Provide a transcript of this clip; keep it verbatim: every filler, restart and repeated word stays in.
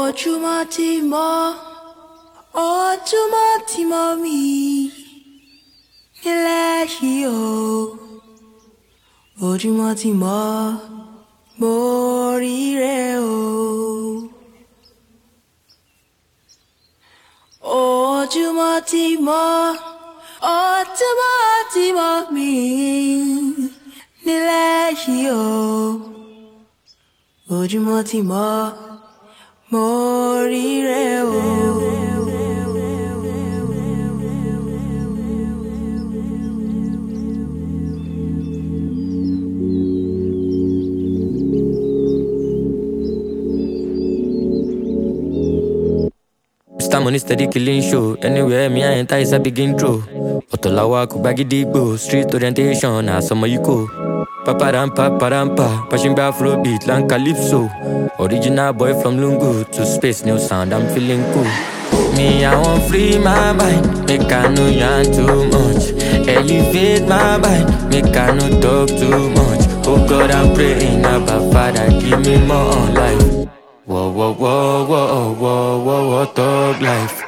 Ojúmọ́ ti mọ́, ojúmọ́ ti mọ́ mi nílẹ̀ yìí o. Ojúmọ́ ti mọ́, mo ríre o. Ojúmọ́ ti mọ́, ojúmọ́ ti mọ́ mi nílẹ̀ yìí o. Ojúmọ́ ti mọ́, mo ríre o. Mister Money steady killing show. Anywhere me I enter is a begin draw. Otolawa kubagidigbo. Street orientation na some you go. Paparampa parampa. Pushing back Afrobeat like Calypso. Original boy from Lungu to space new sound. I'm feeling cool. Me I want free my mind. Make I know yarn too much. Elevate my mind. Make I no talk too much. Oh God I'm praying about Father give me more life. Whoa, whoa, whoa, whoa, whoa, whoa, whoa, thug life.